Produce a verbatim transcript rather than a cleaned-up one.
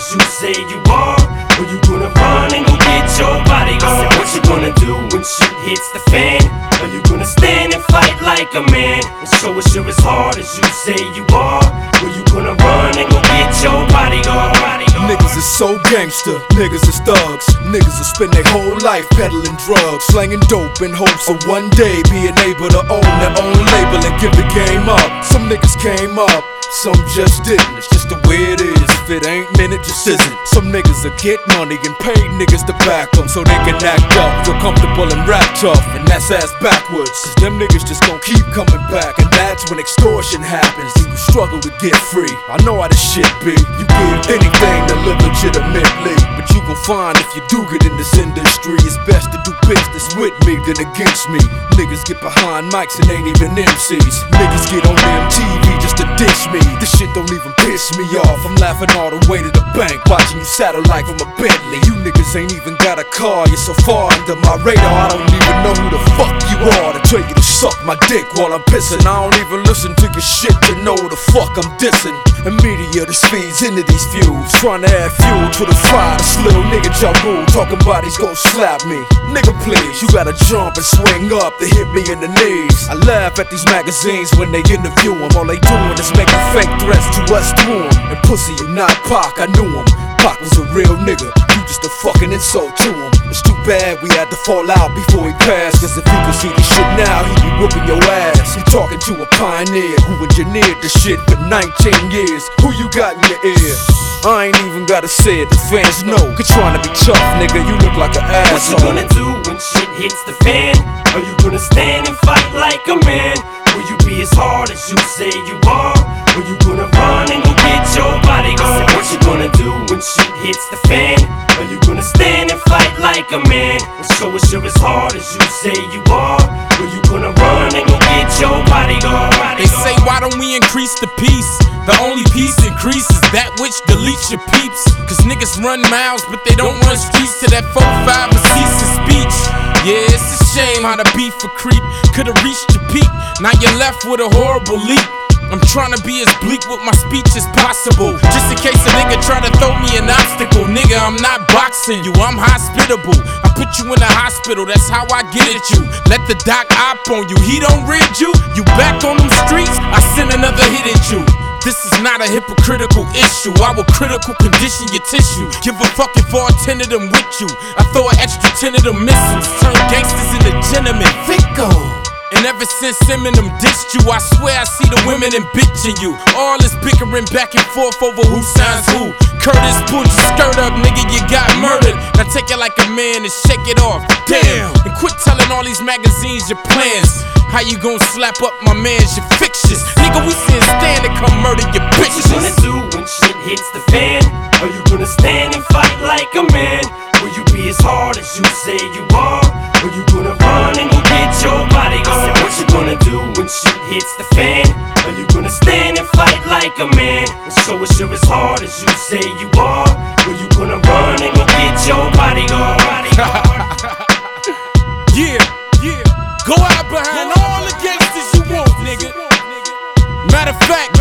as you say you are? Or you gonna run and go get your bodyguard? I said, what you gonna do when shit hits the fan? Are you gonna stand and fight like a man and show us you're as hard as you say you are? Or you gonna run and go get your bodyguard? Niggas is so gangster, niggas is thugs. Niggas will spend their whole life peddling drugs, slanging dope in hopes of one day being able to own their own label and give the game up. Some niggas came up, some just didn't. It's just the way it is. If it ain't meant, it just isn't. Some niggas will get money and pay niggas to back them so they can act up, feel comfortable and rap tough, and that's ass backwards. Cause them niggas just gon' keep coming back, and that's when extortion happens and you struggle to get free. I know how this shit be. You give anything to live legitimately, but you gon' find if you do get in this industry, it's best to do business with me than against me. Niggas get behind mics and ain't even M Cs. Niggas get on M T V just to dish me. This shit don't even piss me off. I'm laughing all the way to the bank, watching you satellite from a Bentley. You niggas ain't even got a car, you're so far under my radar. I don't even know who the fuck you are to tell you to suck my dick while I'm pissing. I don't even listen to your shit to know who the fuck I'm dissing. And media just feeds into these views, trying to add fuel to the fire. This little nigga Ja Rule talking about he's gon' slap me. Nigga please, you gotta jump and swing up to hit me in the knees. I laugh at these magazines when they interview him. All they doing is making fake threats to us through him. And pussy, you not Pac, I knew him. Pac was a real nigga, you just a fucking insult to him. It's too bad we had to fall out before he passed, cause if he could see this shit now, he'd be whooping your ass. He talking to a pioneer who engineered the shit for nineteen years. Who you got in your ear? I ain't even gotta say it, the fans know. You're trying to be tough, nigga, you look like an asshole. What you gonna do when shit hits the fan? Are you gonna stand and fight like a man? Will you be as hard as you say you are? Or you gonna run and go get your bodyguard? What you gonna do when shit hits the fan? Are you gonna stand and fight like a man and show us you're as hard as you say you are? Or you gonna run and go get your bodyguard? They say, why don't we increase the peace? The only peace increases that which deletes your peeps. Cause niggas run miles, but they don't run streets to that four five and cease to speech. Yeah, it's a shame how the beef for creep could've reached your peak. Now you're left with a horrible leap. I'm trying to be as bleak with my speech as possible, just in case a nigga try to throw me an obstacle. Nigga, I'm not boxing you, I'm hospitable. I put you in the hospital, that's how I get at you. Let the doc op on you, he don't rid you. You back on them streets, I send another hit at you. This is not a hypocritical issue, I will critical condition your tissue. Give a fuck if all ten of them with you. I throw an extra ten of them missiles, turn gangsters into gentlemen. Vico. And ever since Eminem dissed you, I swear I see the women and bitching you. All this bickering back and forth over who signs who. Curtis, pull your skirt up, nigga, you got murdered. Now take it like a man and shake it off. Damn, and quit telling all these magazines your plans. How you gon' slap up my mans, your fixtures? Nigga, we send Stan to come murder your bitches. What you gonna do when shit hits the fan? Are you gonna stand and fight like a man? Will you be as hard as you say you are? Or you gonna run and go get your bodyguard? What you gonna do when shit hits the fan? Are you gonna stand and fight like a man and show us you're as hard as you say you are? Or you gonna run and go get your bodyguard? Yeah, yeah. Go out behind all the gangsters you want, nigga. Matter of fact,